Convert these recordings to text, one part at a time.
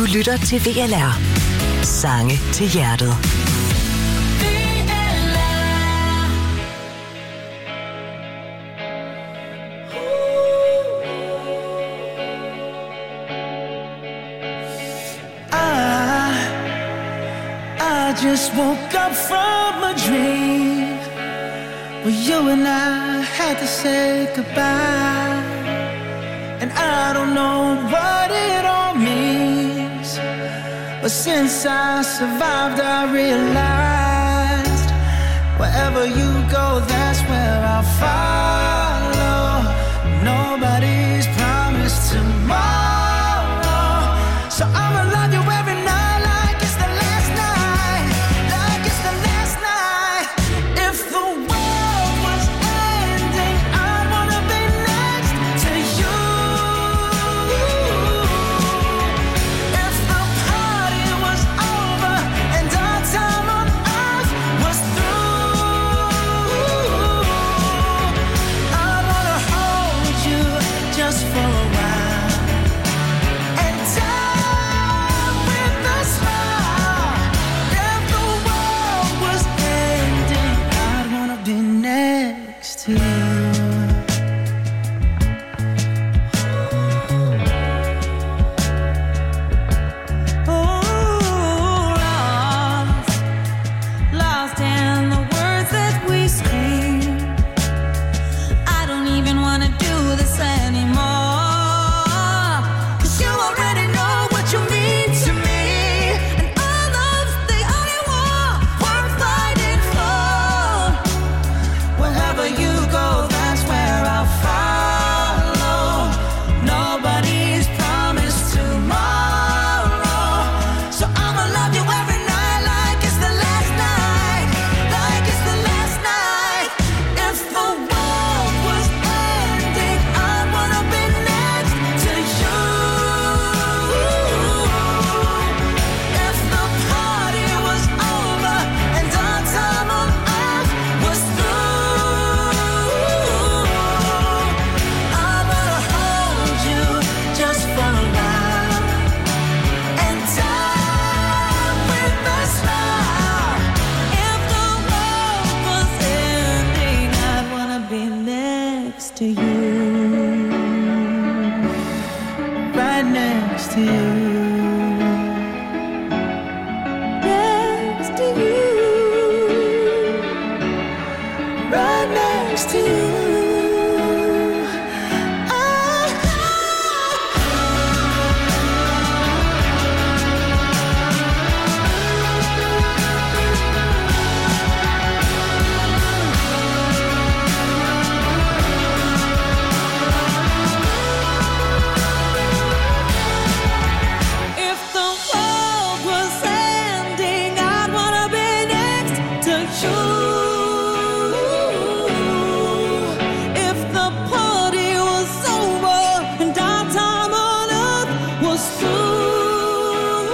Du lytter til VLR. Sange til hjertet. I just woke up from a dream where you and I had to say goodbye. And I don't know what it all means, but since I survived I realized wherever you go, that's where I'll follow. Nobody's promised tomorrow, so I'ma love you every night like it's the last night, like it's the last night. If the world was ending, I'd wanna be next to you. If the party was over and our time on earth was through, I'd wanna hold you just for a while and die with a smile. If the world was ending, I'd wanna be next to you. Lost in the words that we scream. I don't even wanna do this anymore, 'cause you already know what you mean to me, and all love's the only war worth fighting for. Wherever you go, that's where I'll follow. Nobody's promised tomorrow, so I'ma love you every night like it's the last night, like it's the last night. If the world was ending, I'd wanna be next to you. If the party was over and our time on earth was through, I'd wanna hold you just for a while and die with a smile. If the world was ending, I'd wanna be next to you, right next to you, next to you, right next to you. If the world was ending, I'd wanna be next to you. If the party was over and our time on earth was through,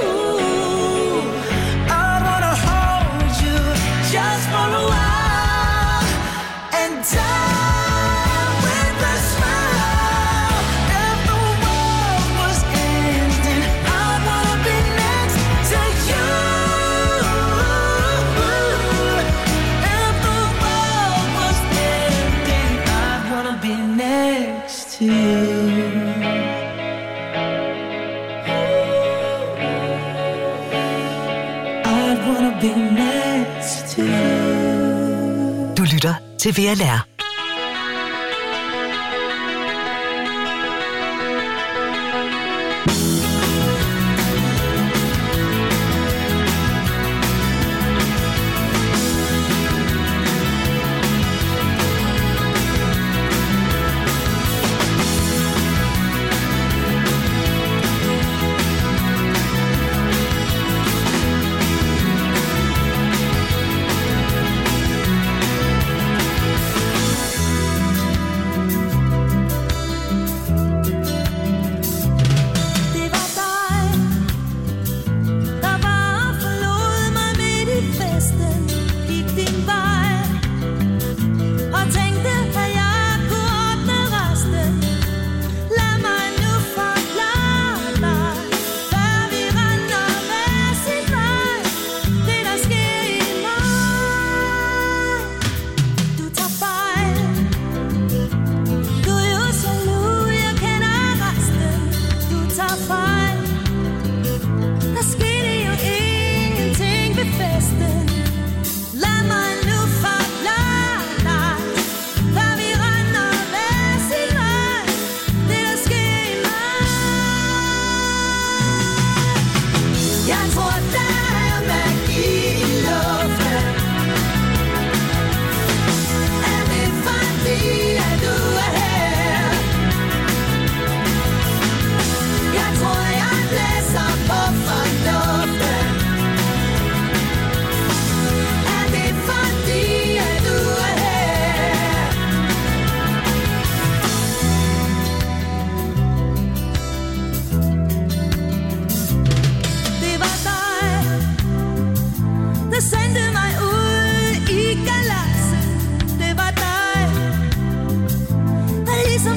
I'd wanna hold you just for a while and die with a smile. If the world was ending, I'd wanna be next to you. If the world was ending, I'd wanna be next to you. I'd wanna be next to you. Du lytter til VLR.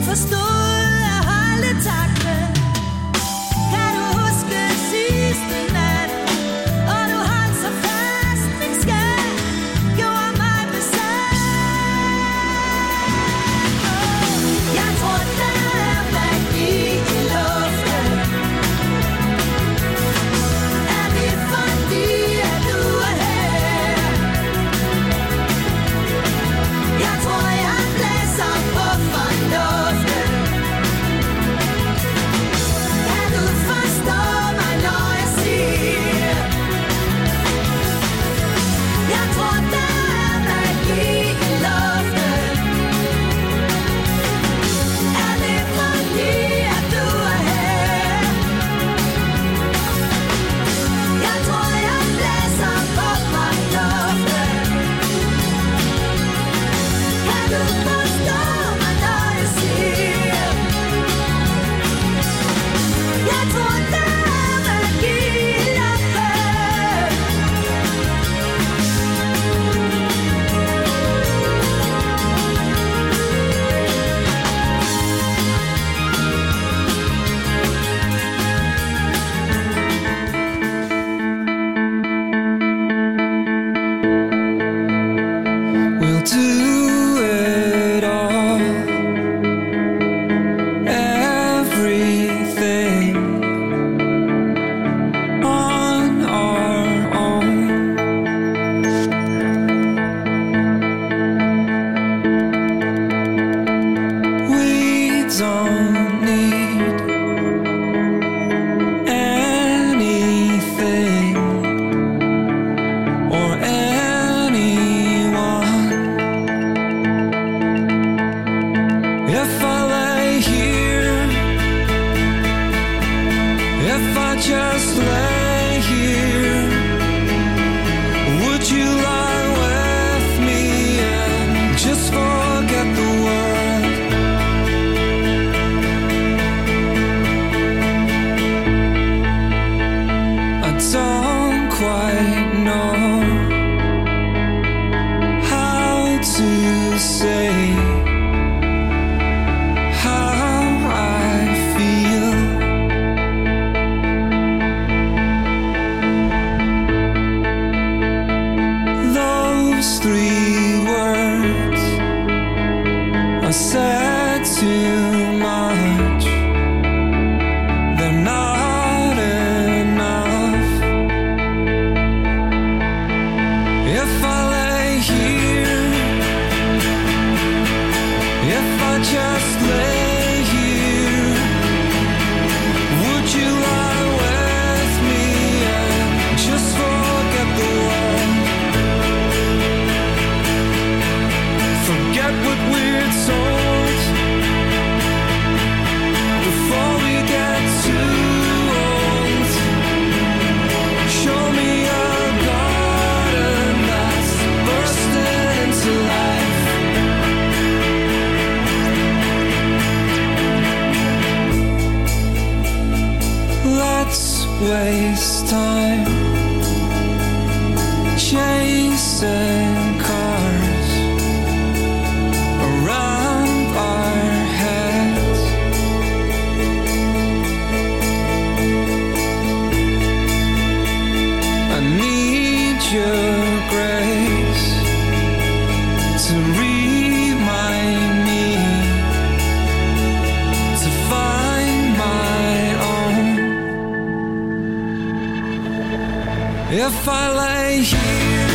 forstod at holde takten. Kan du huske sidste nat, og du holdt så fast, min skat, gjorde mig besat. Jeg tror, der er magi i luften. Er det fordi, at du er her? Jeg tror, jeg blæser på fornuften. Kan du forstå mig, når jeg siger? Jeg tror, der er magi i luften. Er det fordi, at du er her? Jeg tror, jeg blæser på fornuften. Kan du forstå mig, når jeg siger? Jeg tror, der er magi i luften. We'll do it all, everything on our own. We don't need anything or anyone. If I lay here, if I just lay here, would you lie with me and just forget the world? I don't quite know how to say how I feel. Those 3 words I said too much. They're not enough. If I lay here, if I just lay here, would you lie with me and just forget the world? Forget what we're told before we get too old. Show me a garden that's bursting into life. Let's waste time chasing cars around our heads. I need your grace to remind me to find my own. If I lay here,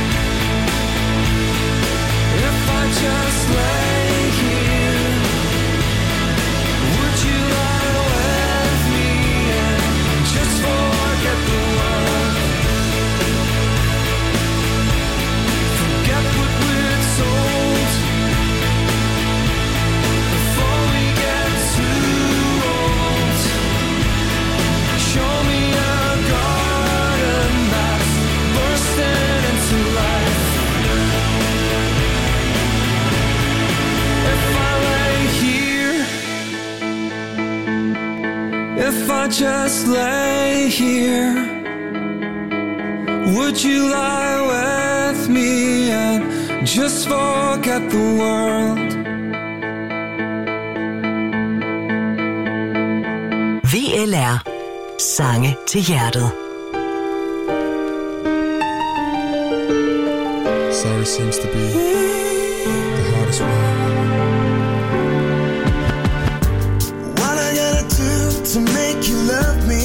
if I just lay here, would you lie with me and just forget the world? Forget what we're told before we get too old. Show me a garden that's bursting into life. If I lay here, if I just lay here, would you lie with me and just forget the world? VLR. Sange til hjertet. Sorry seems to be the hardest word. What I gotta do to make you love me?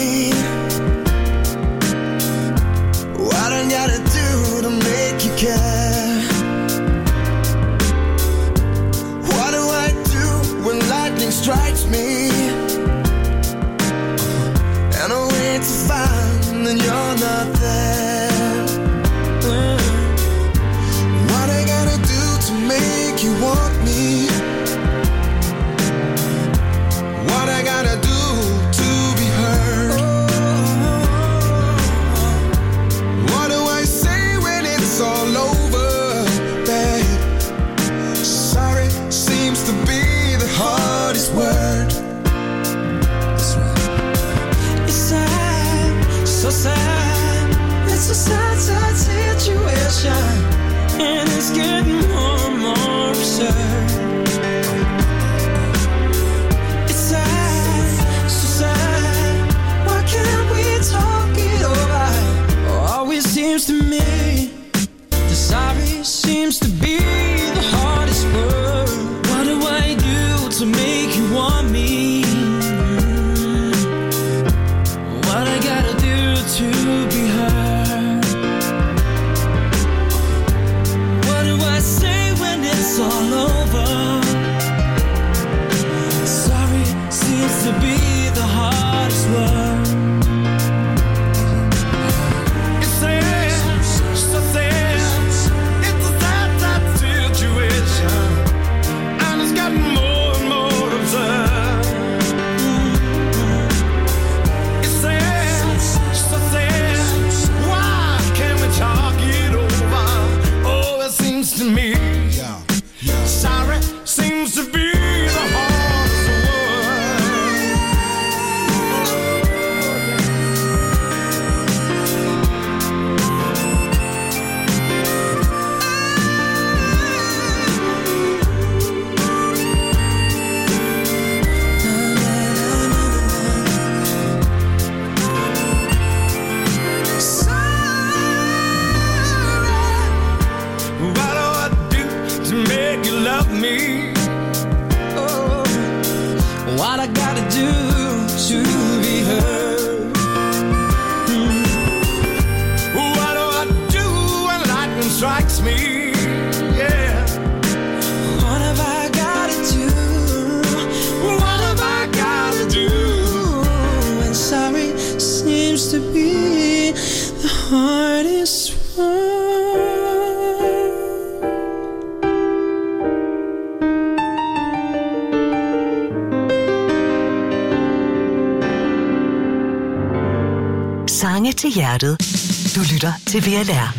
What I gotta do to make you care? What do I do when lightning strikes me? And I wait to find that you're not there. What I gotta do to make you want me? What I gotta do to be heard? What do I say when it's all over, babe? Sorry seems to be the hardest word. That's right. It's sad, so sad. It's a sad, sad situation, and it's getting more and more absurd. It's sad, so sad. Why can't we talk it over? Always seems to me the sorry seems to be the hardest word. What do I do to make you want me? What I gotta do to be heard? What do I say when it's all over? Sorry seems to be the hardest word. It's sad, so sad. It's a sad, sad situation, and it's gotten more and more absurd. It's sad, so sad. Why can't we talk it over? Oh, it seems to me sorry seems to be the hardest word. What do I do to make you love me? Oh, what I gotta do to be heard? What do I do when lightning strikes me? Yeah. What have I gotta do? What have I gotta do? And sorry seems to be the hardest word. Sange til hjertet. Du lytter til VLR.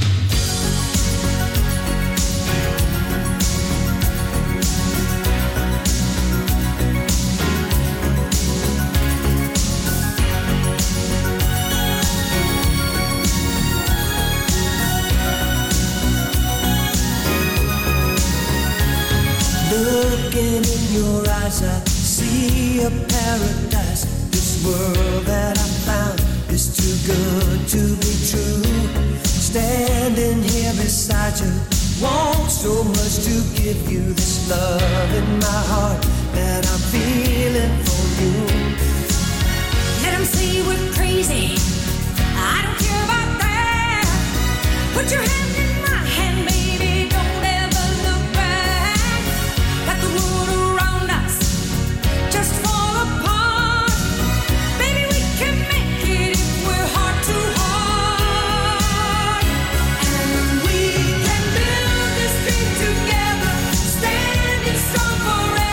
Looking in your eyes, I see a paradise. This world that I found is too good to be true. Standing here beside you, want so much to give you this love in my heart that I'm feeling for you. Let them say we're crazy, I don't care about that. Put your hand in my hand, baby, don't ever look back. Let the world around us just fall apart. Baby, we can make it if we're heart to heart. And we can build this dream together, standing strong forever.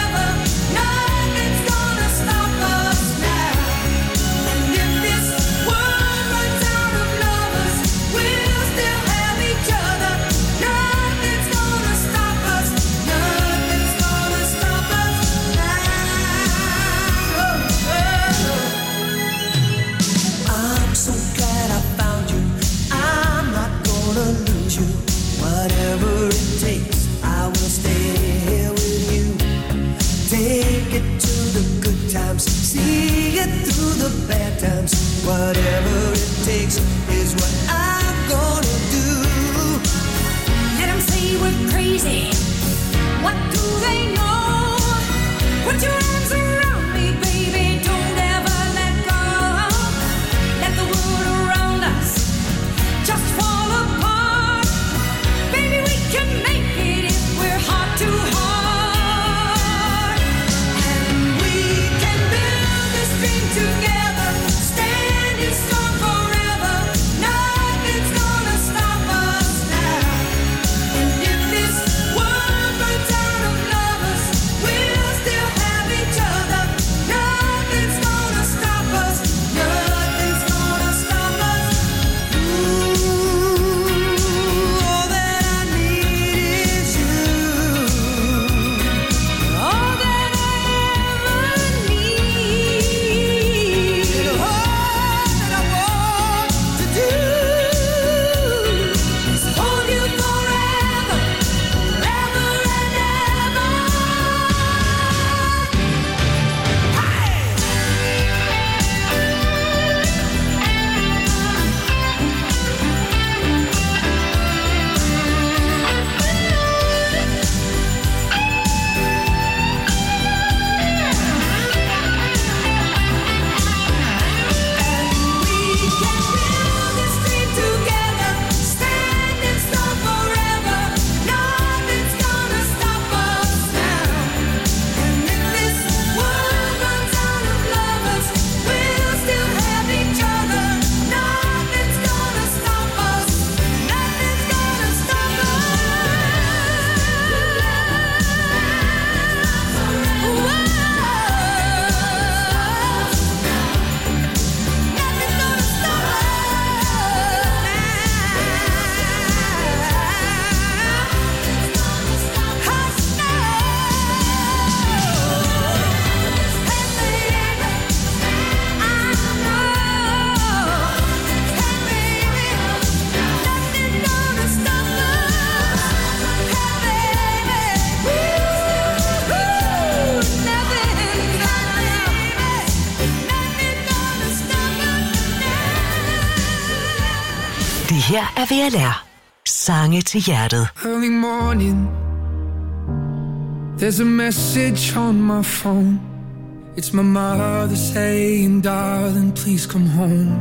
Her er VLR. Sange til hjertet. Early morning, there's a message on my phone. It's my mother saying, darling, please come home.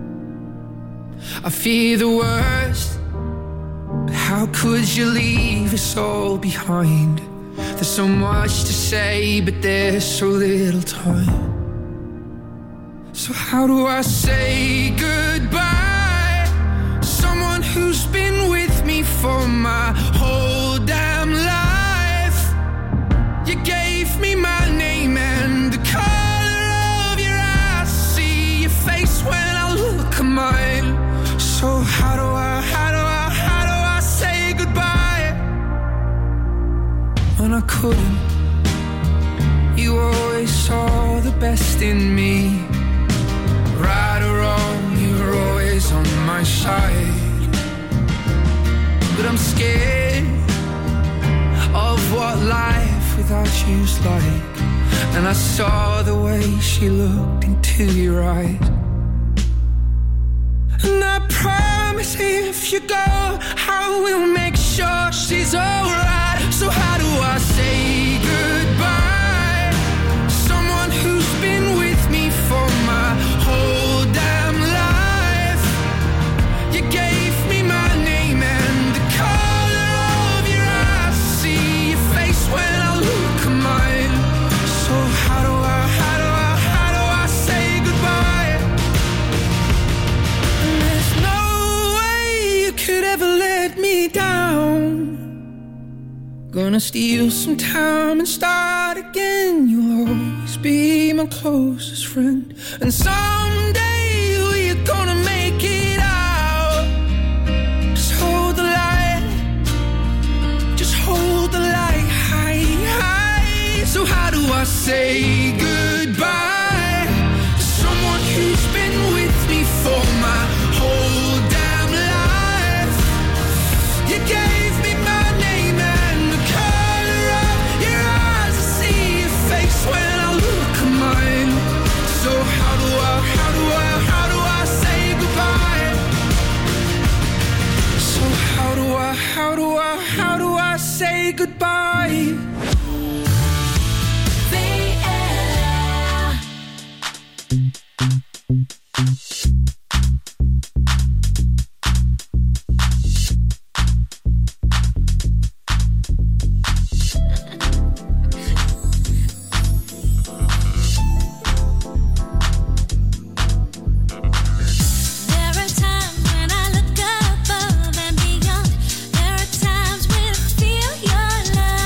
I fear the worst, but how could you leave us all behind? There's so much to say, but there's so little time. So how do I say goodbye? Someone who's been with me for my whole damn life. You gave me my name and the color of your eyes. See your face when I look at mine. So how do I say goodbye? When I couldn't, you always saw the best in me. Right or wrong, you're always on my side. But I'm scared of what life without you's like. And I saw the way she looked into your eyes. And I promise if you go, I will make sure she's alright. So how do I say goodbye? Someone who's been with me for my whole damn life. You gave me my name and the color of your eyes. See your face when I look at mine. So how do I say goodbye? And there's no way you could ever let me down. Gonna steal some time and start again. You'll always be my closest friend. And someday we're gonna make it out. Just hold the light. Just hold the light high, high. So how do I say goodbye to someone who's been with me for my whole damn life? You gave me my name and the color of your eyes. I see your face when I look at mine. So how do I say goodbye? So how do I say goodbye? There are times when I feel your love.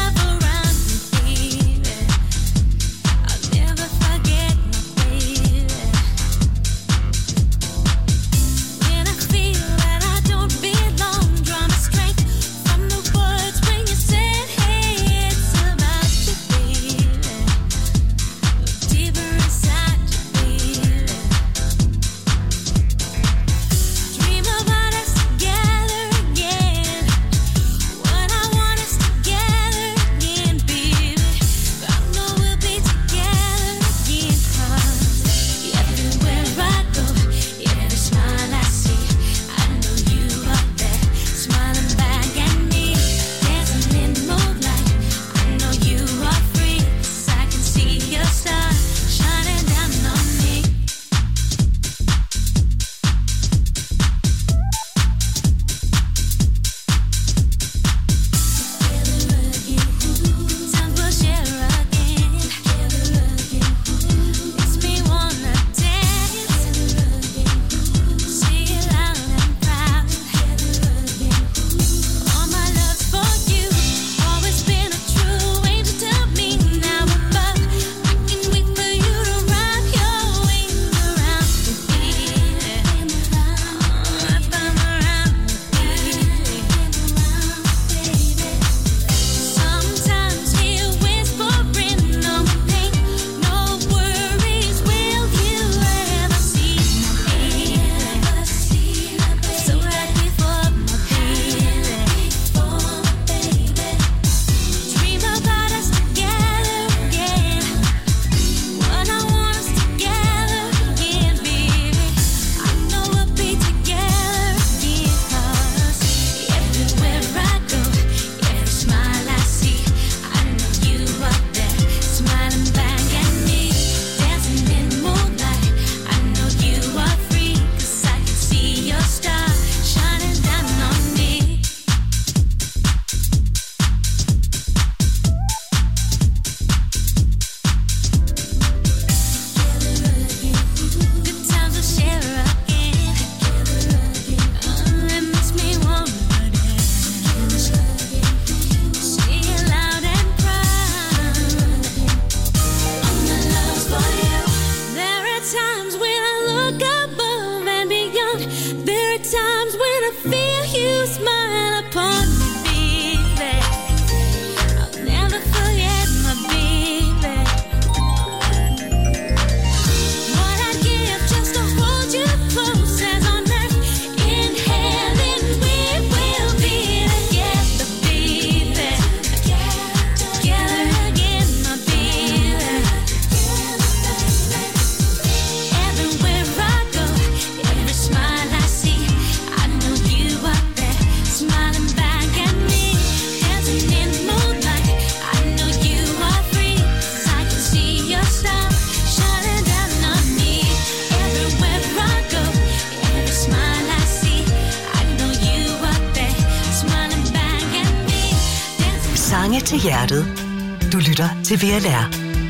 til hjertet. Du lytter til VLR.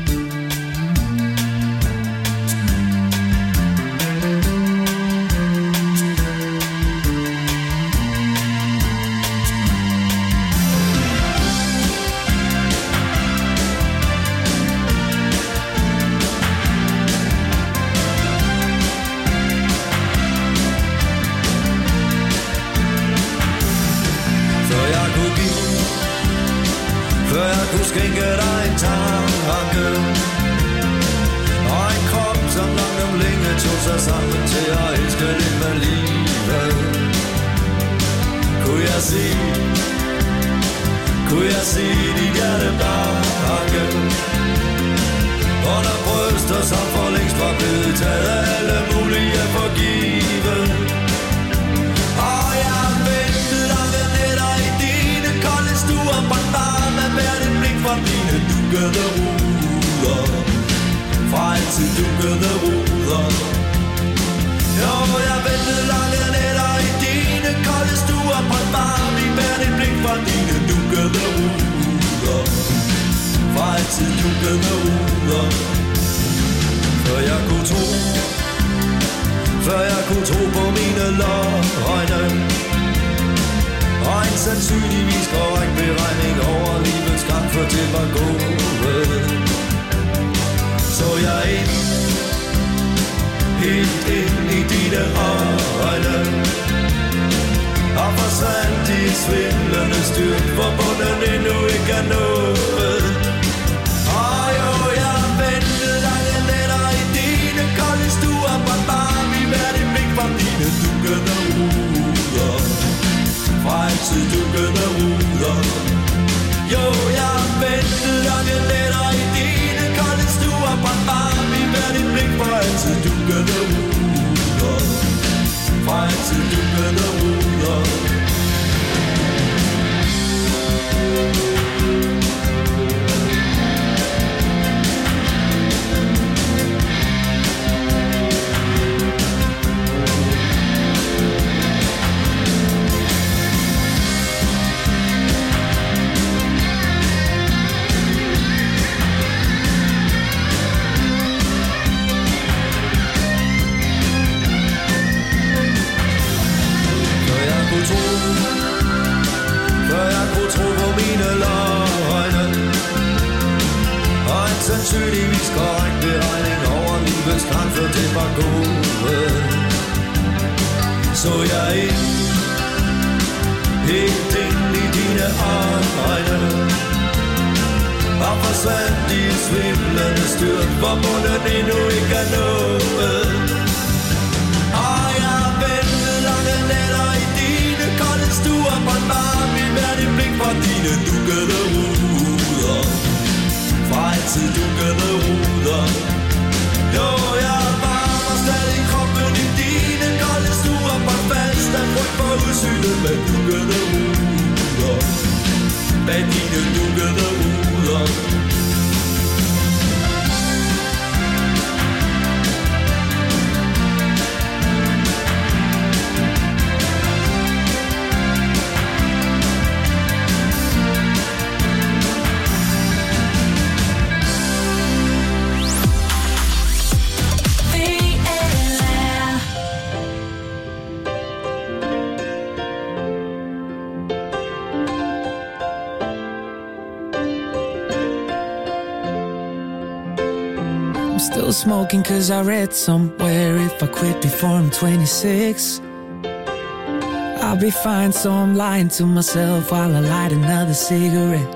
Smoking cause I read somewhere if I quit before I'm 26 I'll be fine, so I'm lying to myself while I light another cigarette.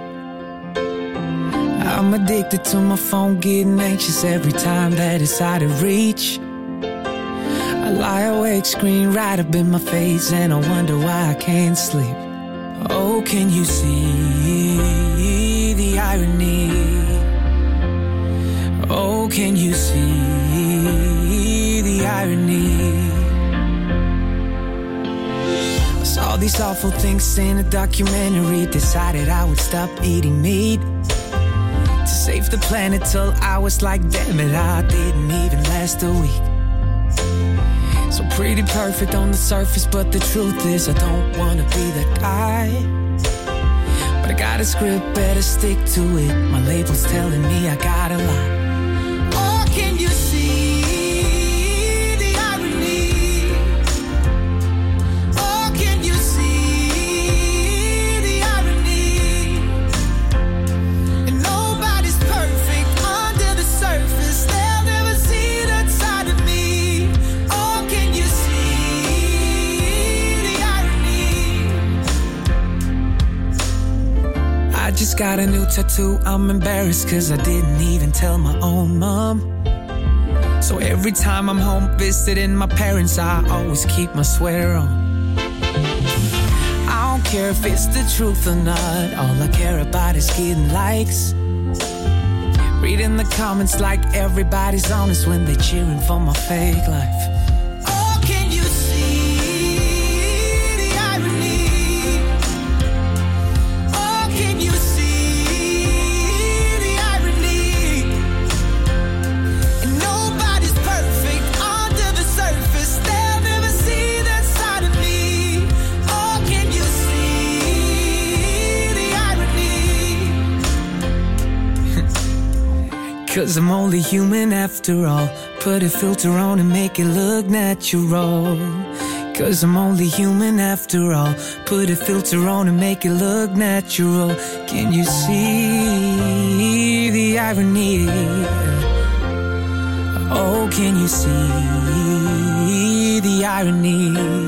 I'm addicted to my phone, getting anxious every time that it's out of reach. I lie awake, screen right up in my face, and I wonder why I can't sleep. Oh, can you see the irony? Oh, can you see the irony? I saw these awful things in a documentary, decided I would stop eating meat to save the planet till I was like, damn it, I didn't even last a week. So pretty perfect on the surface, but the truth is I don't wanna be that guy. But I got a script, better stick to it. My label's telling me I got a lot. Oh, can you see the irony? Oh, can you see the irony? And nobody's perfect under the surface. They'll never see that side of me. Oh, can you see the irony? I just got a new tattoo. I'm embarrassed cause I didn't even tell my own mom. So every time I'm home visiting my parents, I always keep my sweater on. I don't care if it's the truth or not. All I care about is getting likes. Reading the comments like everybody's honest when they cheering for my fake life. Oh, can you see the irony? Oh, can you see the irony? And nobody's perfect under the surface. They'll never see that side of me. Oh, can you see the irony? Cause I'm only human after all. Put a filter on and make it look natural. Cause I'm only human after all. Put a filter on and make it look natural. Can you see the irony? Oh, can you see the irony?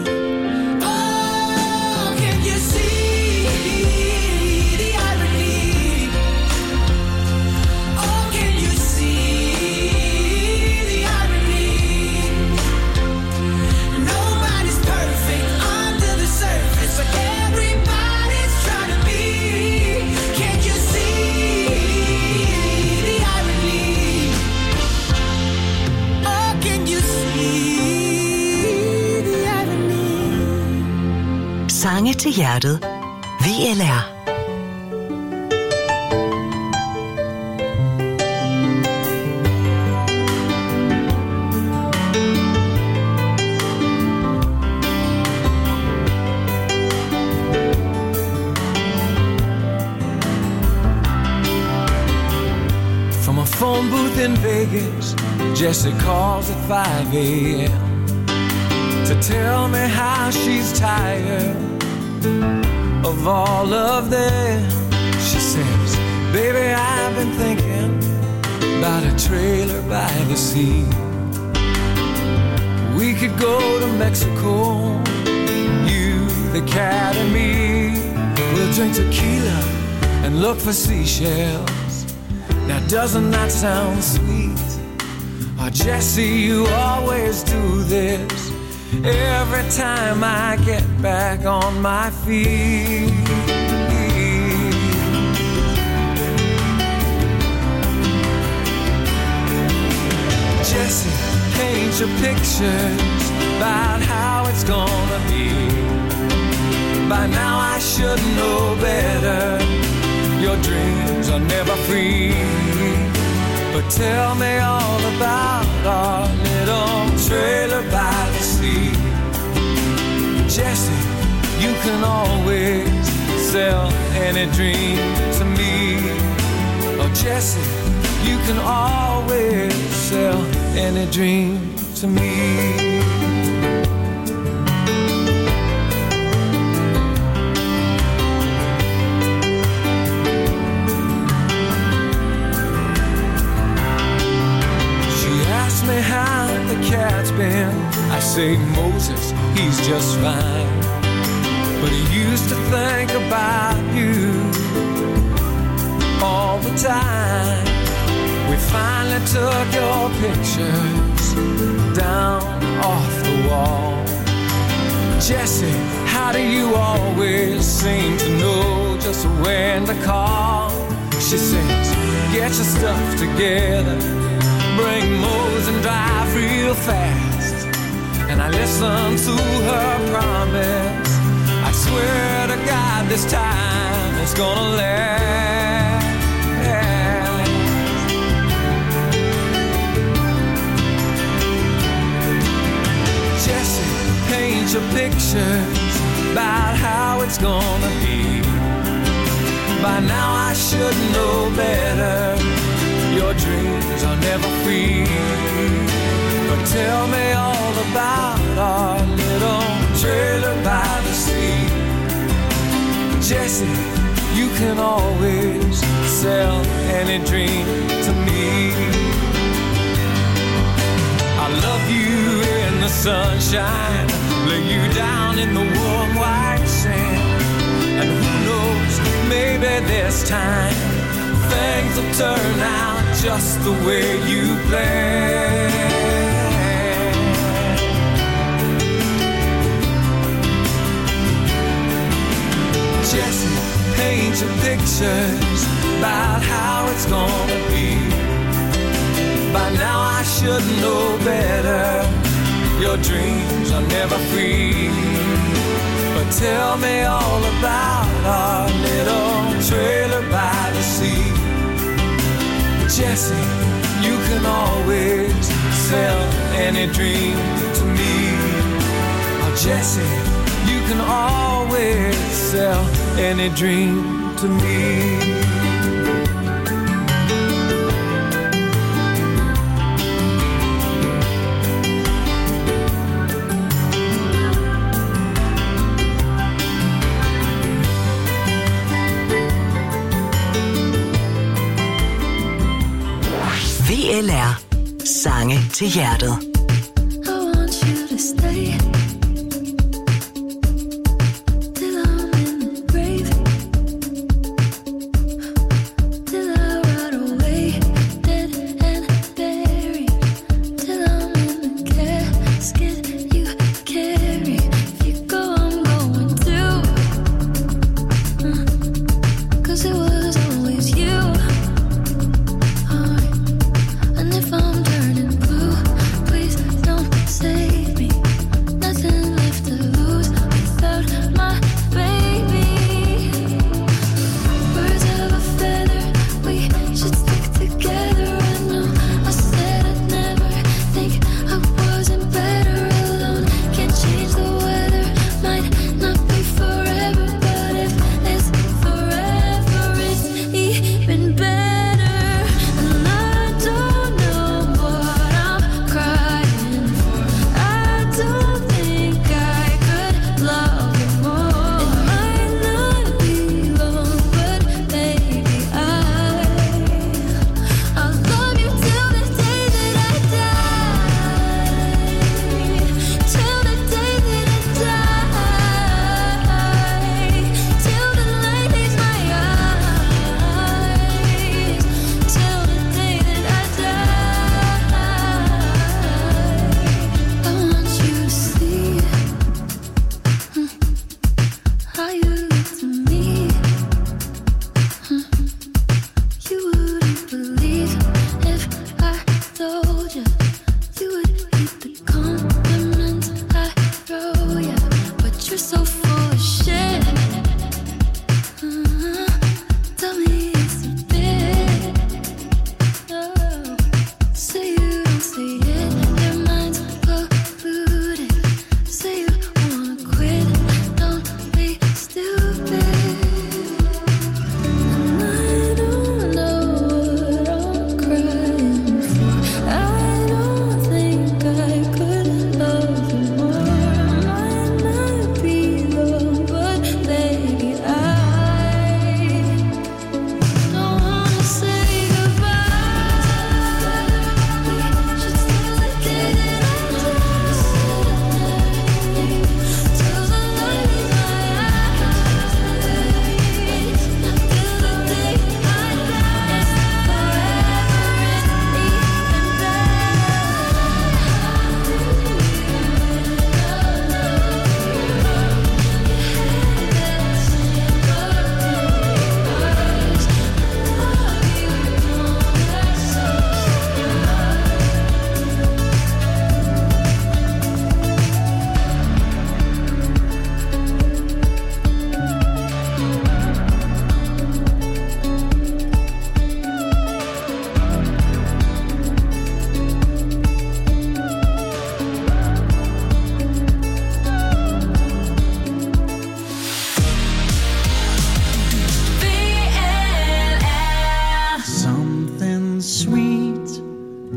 Oh, can you see the irony? Oh, can you see the irony? Nobody's perfect under the surface, but everybody's trying to be. Can't you see the irony? Oh, can you see the irony? Sange til hjertet. VLR. From a phone booth in Vegas, Jessie calls at 5 a.m. to tell me how she's tired of all of them. She says, baby, I've been thinking about a trailer by the sea. We could go to Mexico, you, the cat and me. We'll drink tequila and look for seashells. Now doesn't that sound sweet? Oh, Jessie, you always do this every time I get back on my feet. Jessie, paint your pictures about how it's gonna be. By now I should know better. Your dreams are never free. But tell me all about our little trailer by the sea. Jessie, you can always sell any dream to me. Oh, Jessie, you can always sell any dream to me. Me how the cat's been. I say Moses, he's just fine, but he used to think about you all the time. We finally took your pictures down off the wall. Jessie, how do you always seem to know just when to call? She says, get your stuff together, bring Mose and drive real fast. And I listened to her promise. I swear to God this time it's gonna last. Jessie, paint your pictures about how it's gonna be. By now I should know better. Your dreams are never free. But tell me all about our little trailer by the sea. Jesse, you can always sell any dream to me. I love you in the sunshine, lay you down in the warm white sand. And who knows, maybe this time things will turn out just the way you planned. Jesse, paint your pictures about how it's gonna be. By now I should know better. Your dreams are never free. But tell me all about our little trailer by the sea. Jesse, you can always sell any dream to me. Oh, Jesse, you can always sell any dream to me. VLR. Sange til hjertet. And if I'm turning blue, please don't save me.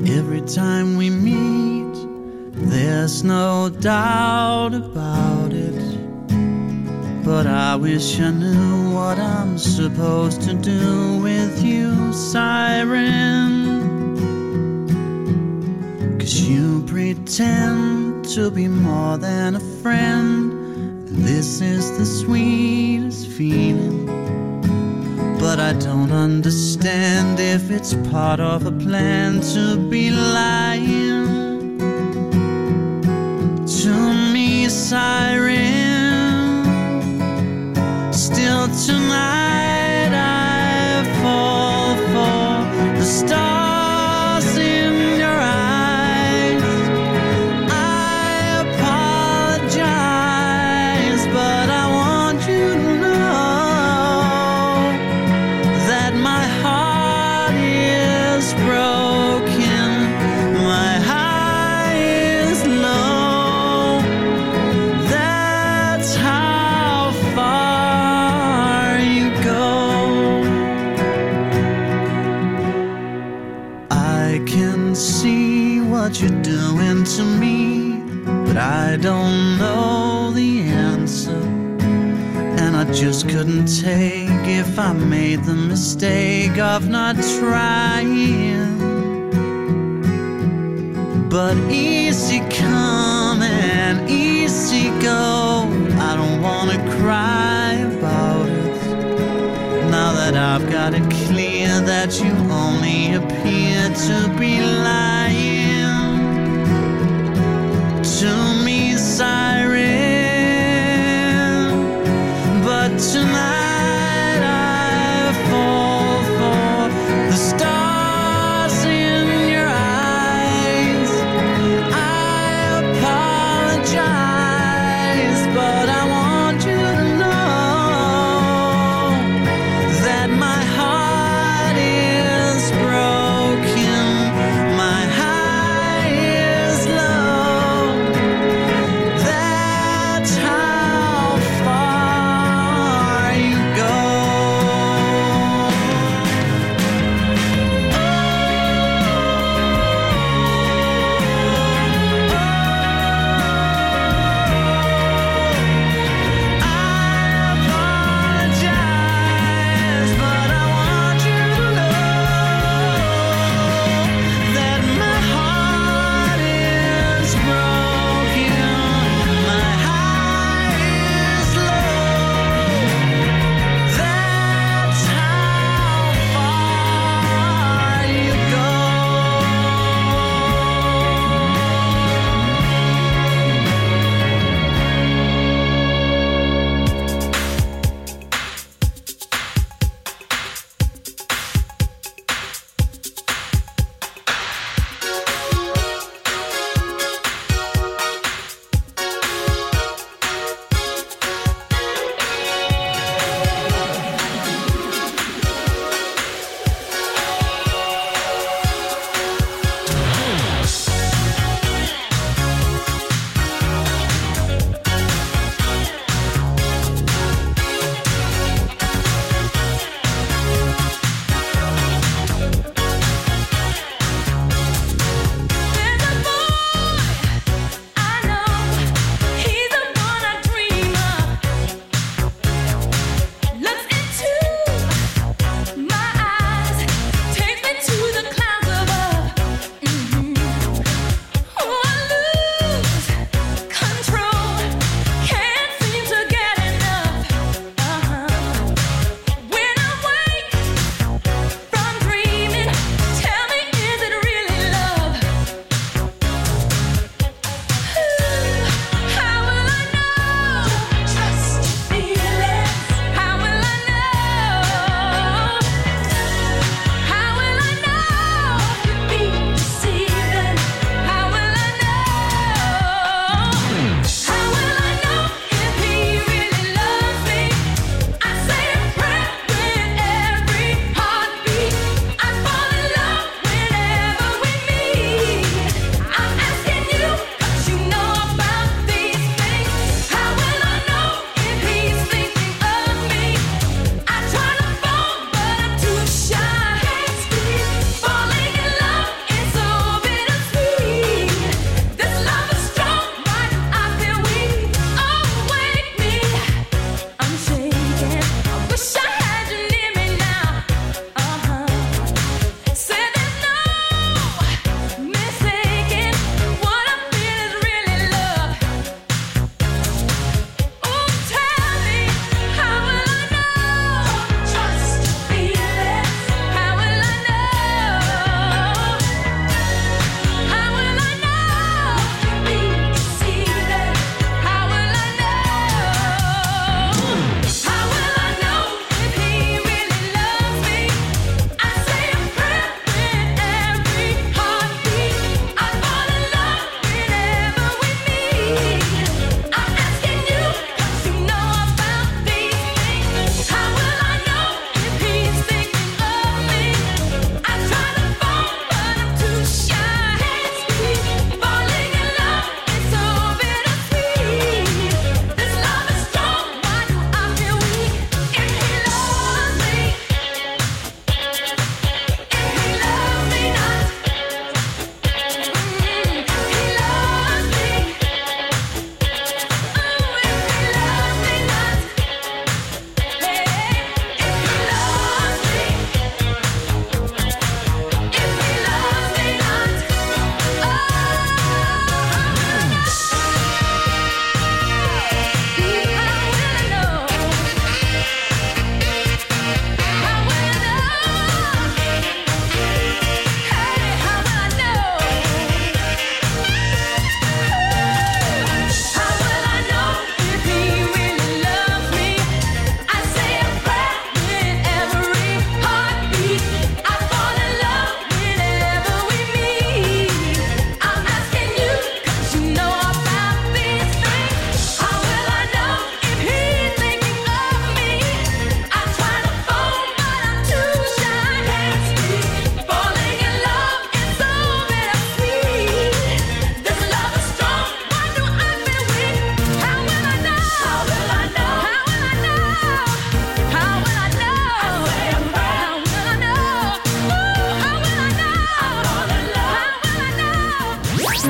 Every time we meet, there's no doubt about it. But I wish I knew what I'm supposed to do with you, siren. 'Cause you pretend to be more than a friend, and this is the sweetest feeling. But I don't understand if it's part of a plan to be lying to me, siren. Still tonight I fall for the stars in your eyes. I apologize, but I want you to know that my heart is broken, my high is low. That's how far you go. I can see what you're doing to me, but I don't know the answer. And I just couldn't take if I made the mistake of not trying. But easy come and easy go, I don't wanna cry about it. Now that I've got it clear that you only appear to be lying to me, siren. But tonight I fall for the stars in your eyes. I apologize, but I want you to know that my heart is broken,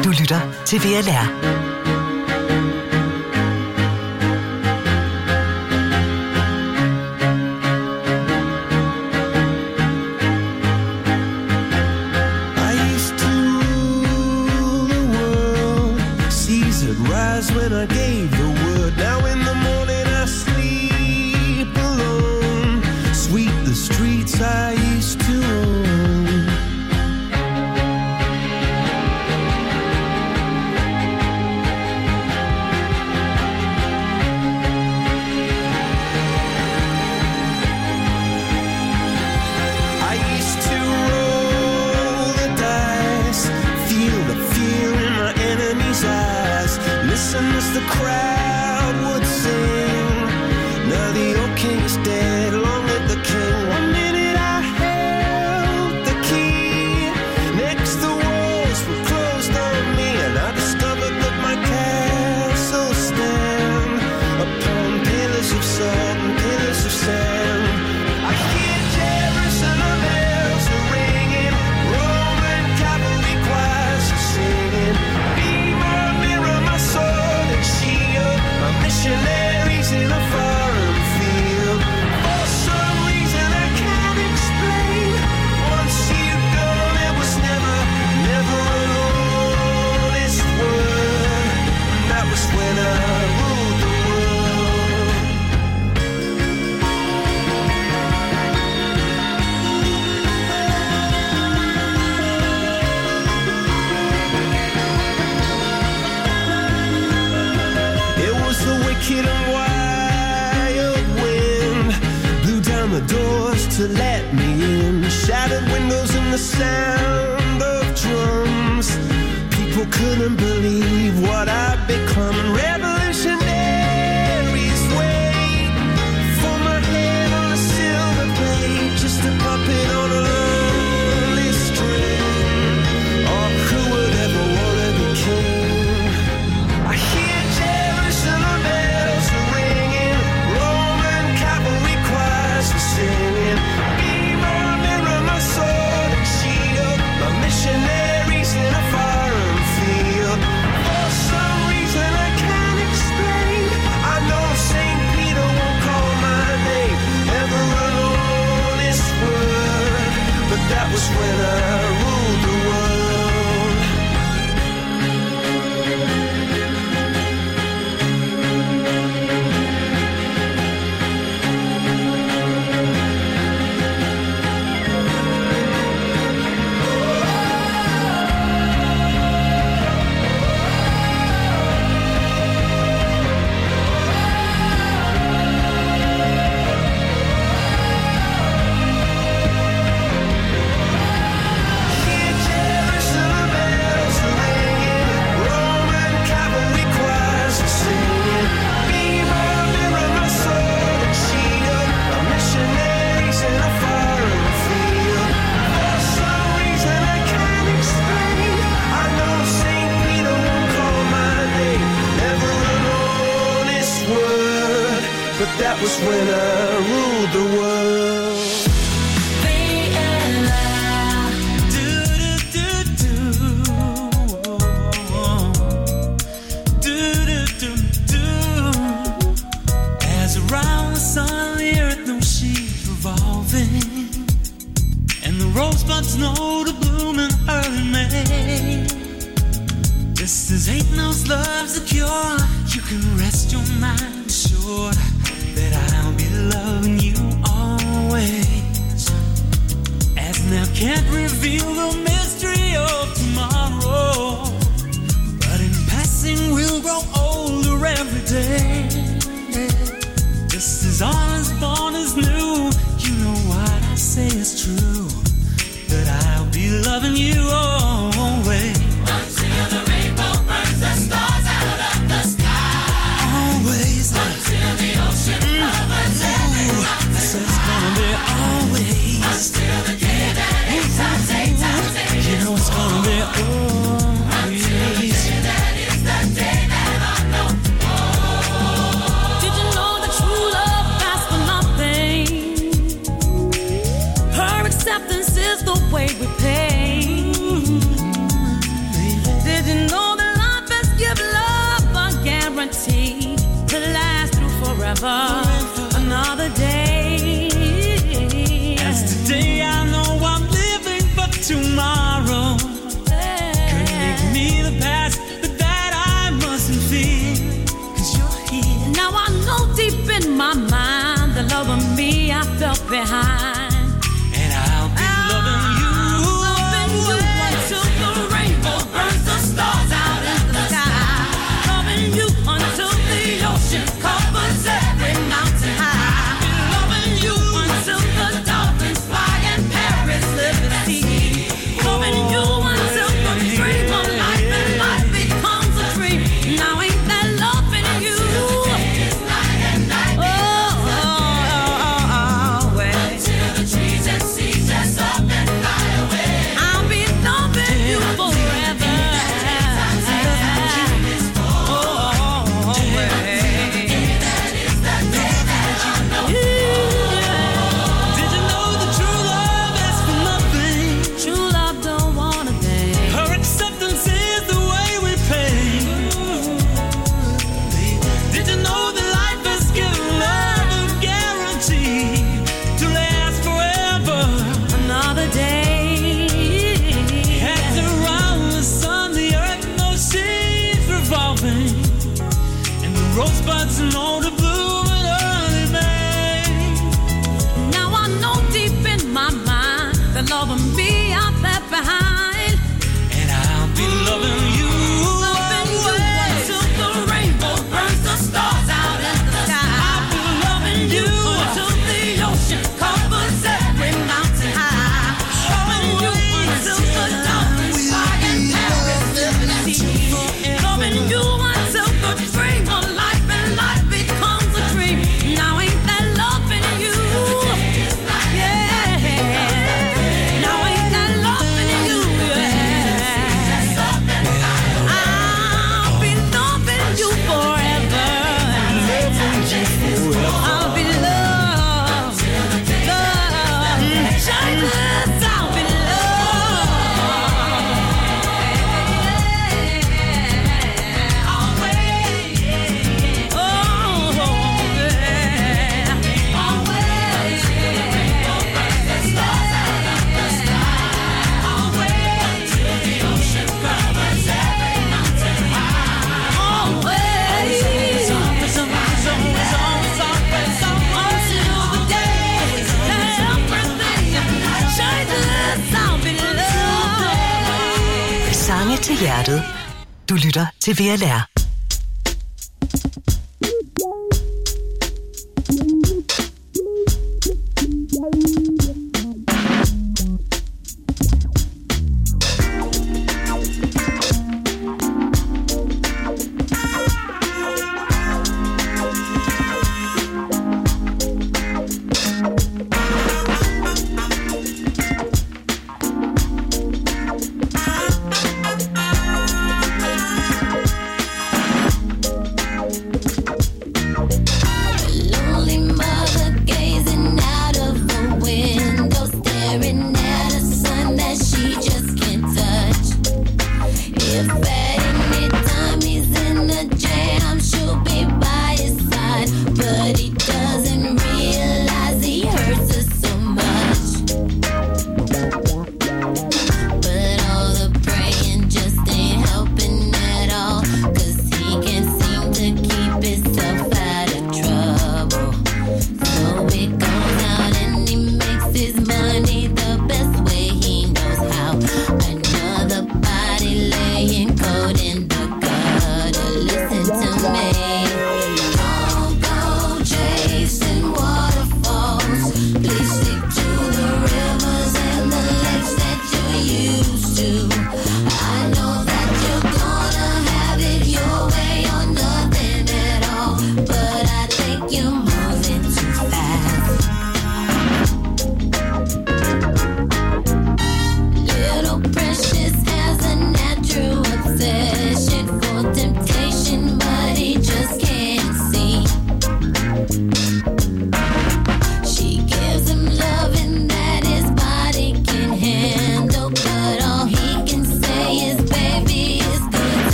Du lytter til VLR. When I gave the word, now in the morning I sleep alone. Sweep the streets I used to own. I used to roll the dice, feel the fear in my enemy's eyes. Listen as the crowd would sing. Now the old king is dead, long live the king. One minute I held the key. Next the walls were closed on me, and I discovered that my castle stand upon pillars of salt and pillars of sand. I hear Jerusalem bells are ringing, Roman cavalry choirs are singing. Be my mirror, my sword and shield, my missionaries in a foreign field. For some reason I can't explain, once you've gone it was never, never an honest word. And that was when I ruled the world. It was the wicked and wild wind, blew down the doors to let me in. Shattered windows and the sound of drums. People couldn't believe what I'd become. And revolutionaries wait for my head on a silver plate, just a puppet on a lonely string. Oh, who would ever want to be king? I hear Jerusalem bells are ringing, Roman cavalry choirs are singing. Be my mirror, my sword and shield, my missionaries in a foreign field. For some reason I can't explain, I know St. Peter won't call my name, never an honest word. But that was when I ruled the world. Hear Jerusalem bells are ringing, Roman cavalry choirs are singing. Be my mirror, my sword and shield, my missionaries in a foreign field. For some reason I can't explain, I know St. Peter won't call my name, never an honest word. But that was when I ruled the world. As around the sun, the earth knows she's revolving, and the rosebuds know to bloom in early May. Just as hate knows love's the cure, you can rest your mind assured that I'll be loving you always. As now can't reveal the mystery of tomorrow, but in passing we'll grow older every day. Just as all is born is new, you know what I say is true, that I'll be loving you always. Until the rainbow burns the stars out of the sky. Always. Until the ocean covers every mountain. So it's gonna be always. Until the day that 8 times 8 times 8 You know it's gonna behind. And I'll be loving you. Loving you until the rainbow burns the stars out in the sky. Loving you until the ocean covers every mountain high. Loving you until the dolphins fly and Paris liberty. Loving you until the dream of life and life becomes a dream. Now ain't that loving you? Till the trees and seas dress up and fly away. I'll be loving you forever. Did you know that true love asks for nothing? True love don't want a thing. Her acceptance is the way we pay. Did you know that life has given love a guarantee to last forever? Another day. Hands around the sun, the earth, no seas revolving, and the rosebuds know to bloom in early May. Now I know deep in my mind that love will be out there behind. And I'll be loving you. Loving you until the rainbow burns the stars out in the sky. I'll be loving you. Until the ocean covers every mountain high. Loving you until the dolphins fly and Paris liberty. Loving you until the dream of life and life becomes a dream. Now ain't that loving you? Yeah. Now ain't that loving you? Yeah. I'll be loving you forever. I'll be loved, shyness, I'll be Sange til hjertet. Du lytter til VLR.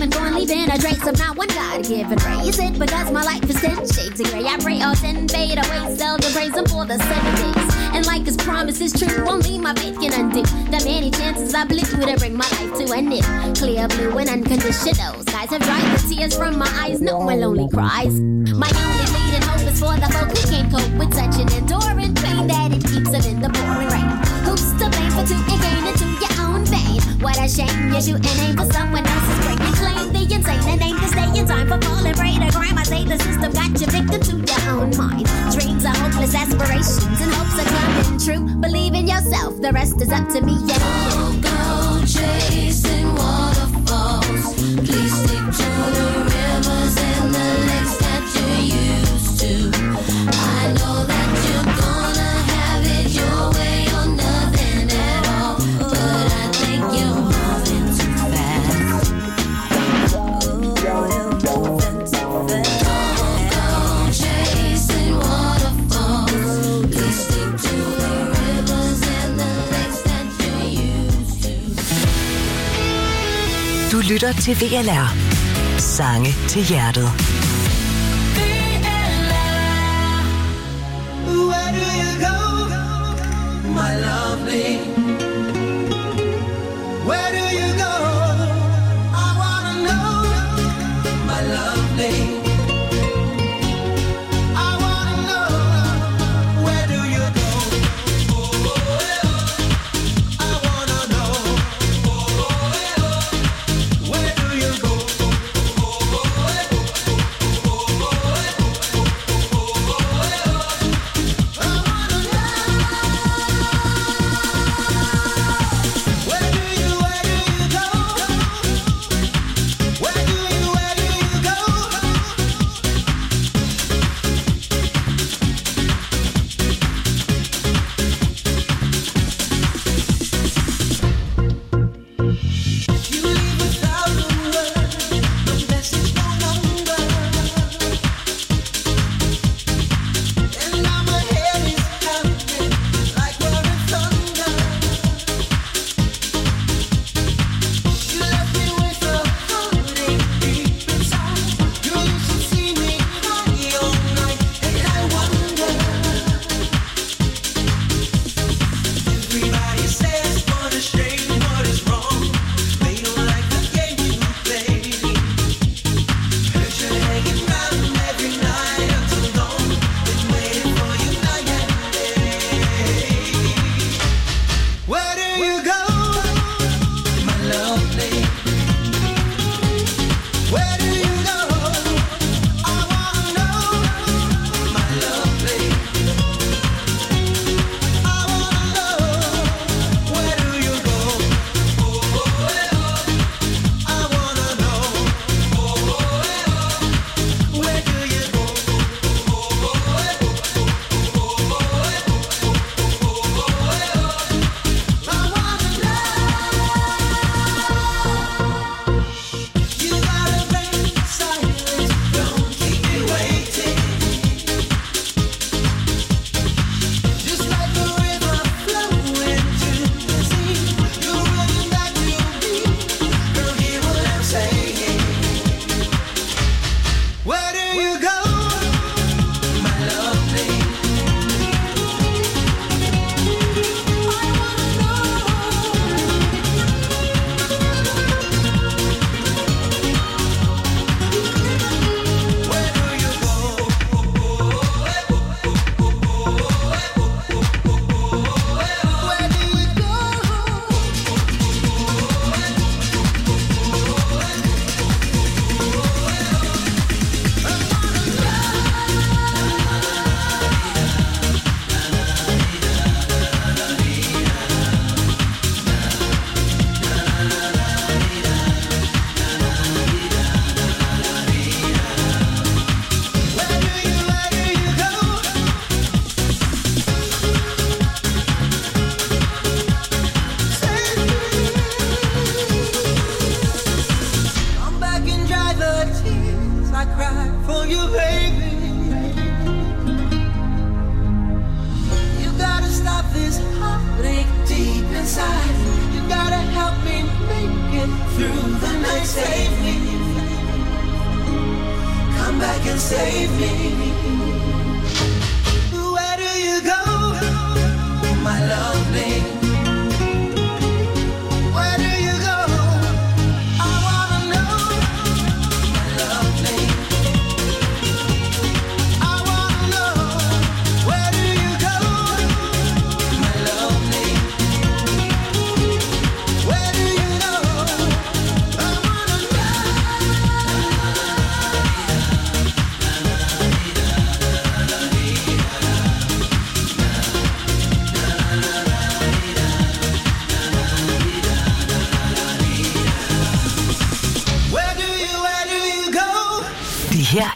coming, going, leaving a trace of not one God-given race. It because my life is 10 shades of gray. I pray all 10 fade away, seldom praise him for the 7 days. And like his promise is true, only my faith can undo the many chances I blew to bring my life to an end. Clear blue and unconditional skies have dried the tears from my eyes. No more lonely cries. My only leading hope is for the folk who can't cope with such an enduring pain that it keeps them in the pouring rain. Who's to blame for tooting gain into your own vein? What a shame you shoot an aim for someone else's brain. You claim the insane and aim to stay in time for falling prey to crime. I say the system got you victim to your own mind. Dreams are hopeless aspirations and hopes are coming true. Believe in yourself, the rest is up to me. Don't go chasing waterfalls. Please stick to the rivers and the lakes that you're used to. I know that you're gonna have it your way or nothing at all, but I think you're moving too fast. Don't go chasing waterfalls. Please stick to the rivers and the lakes that you're used to. Du lytter til VLR. Sange til hjertet. Where do you go, my lovely? Where do you go? I wanna know, my lovely. I wanna know, where do you go? I wanna know, where do you go?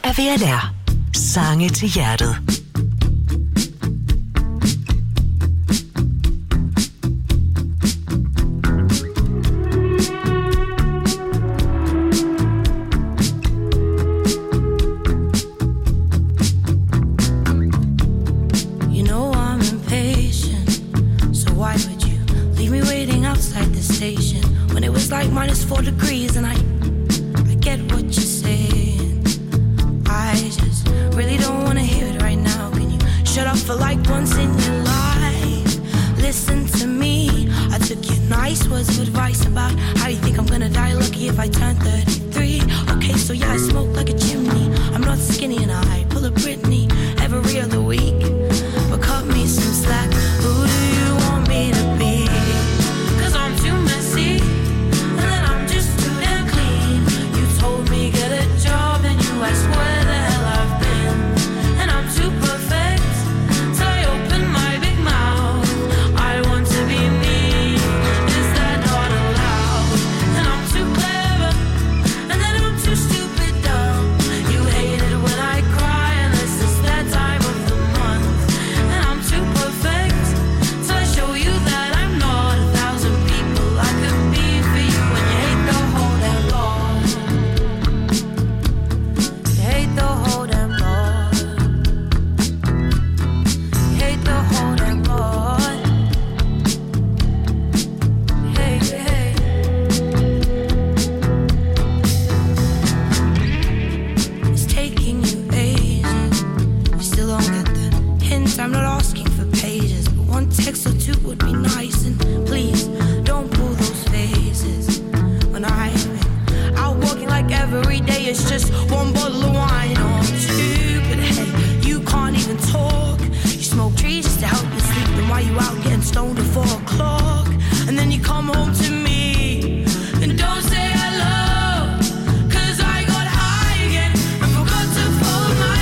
af VNR. Sange til hjertet. Like -4 degrees and I get what you're saying. I just really don't want to hear it right now. Can you shut up for like once in your life? Listen to me. I took your nice words of advice about how you think I'm gonna die lucky if I turn 33. Okay, so yeah, I smoke like a chimney. I'm not skinny and I pull a Britney every other week. But cut me some slack. Who do you want me to be? 'Cause I'm too messy. Get a job and you ask where the hell I've been. And I'm too perfect, so I open my big mouth. I want to be me, is that not allowed? And I'm too clever, and then I'm too stupid dumb. You hate it when I cry, unless it's that time of the month. And I'm too perfect, so I show you that I'm not 1,000 people I could be for you. And you hate the whole damn law. Hate the whole damn Lord. Hate the whole damn Lord. Hey, hey. It's taking you ages. You still don't get the hint. I'm not asking for pages, but one text or two would be nice. And please don't pull those faces when I've been out walking like every day. It's just one bottle of wine or two. But hey, you can't even talk. You smoke trees just to help you sleep. Then why you out getting stoned at 4 o'clock? And then you come home to me and don't say hello. 'Cause I got high again and forgot to fold my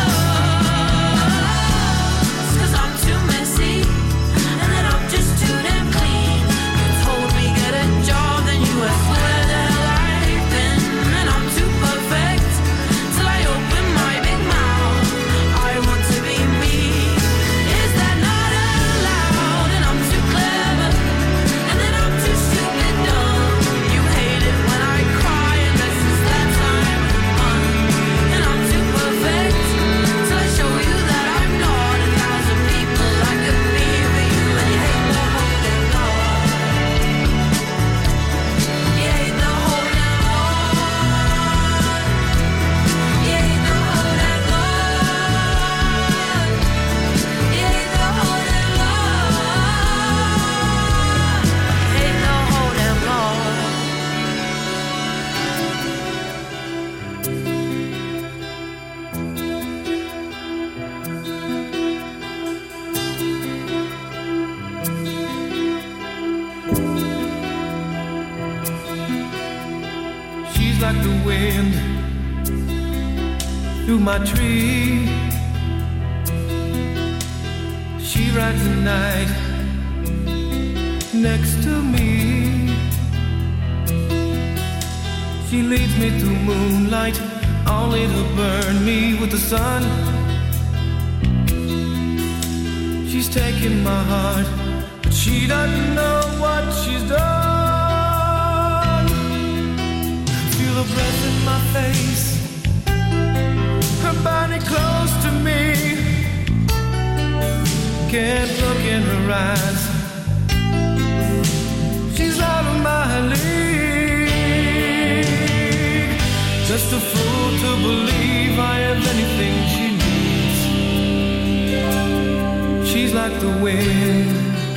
clothes. 'Cause I'm too messy and then I'm just too damn clean. You told me get a job, then you asked where the hell I've been. And I'm too perfect, till I open my big mouth. I want to be me, is that not allowed? And I'm too clever, and then I'm too stupid dumb. You hate it when I cry, unless it's that time of the month. And I'm too perfect, till I show you that I'm not 1,000 people I could be for you. And you hate the whole damn Lord. You hate the whole damn Lord. You hate the whole damn Lord. You hate the whole damn Lord. You hate the whole damn Lord. She's like the wind through my tree. She rides the night next to me. She leads me through moonlight, only to burn me with the sun. She's taking my heart, but she doesn't know what she's done. Feel the breath in my face, her body close to me. Can't look in her eyes, she's out of my league. Just a fool to believe I have anything she needs. She's like the wind.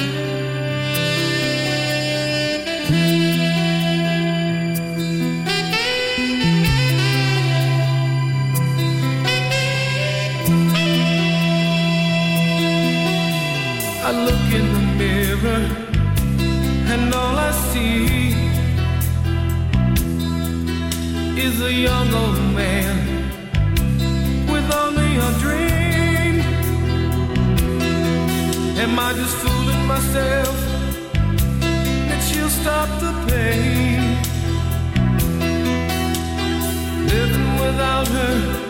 I look in the mirror and all I see is a young old man with only a dream. Am I just fooling myself that she'll stop the pain? Living without her